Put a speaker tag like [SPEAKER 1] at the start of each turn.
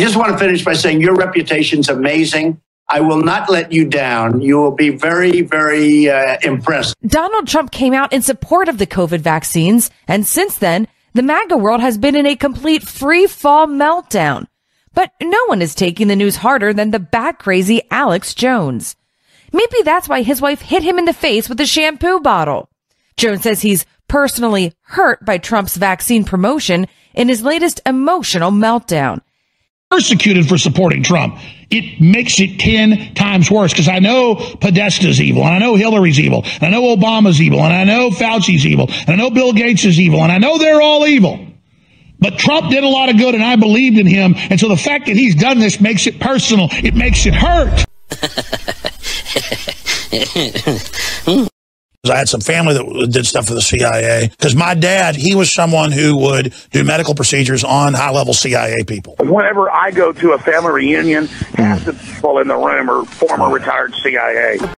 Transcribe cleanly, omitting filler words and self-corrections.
[SPEAKER 1] just want to finish by saying your reputation's amazing. I will not let you down. You will be very, very impressed.
[SPEAKER 2] Donald Trump came out in support of the COVID vaccines, and since then, the MAGA world has been in a complete free-fall meltdown. But no one is taking the news harder than the bat-crazy Alex Jones. Maybe that's why his wife hit him in the face with a shampoo bottle. Jones says he's personally hurt by Trump's vaccine promotion in his latest emotional meltdown.
[SPEAKER 3] Persecuted for supporting Trump. It makes it 10 times worse because I know Podesta's evil, and I know Hillary's evil, and I know Obama's evil, and I know Fauci's evil, and I know Bill Gates is evil, and I know they're all evil. But Trump did a lot of good, and I believed in him, and so the fact that he's done this makes it personal. It makes it hurt. I had some family that did stuff for the CIA because my dad, he was someone who would do medical procedures on high-level CIA people.
[SPEAKER 4] Whenever I go to a family reunion, half the people in the room are former retired CIA.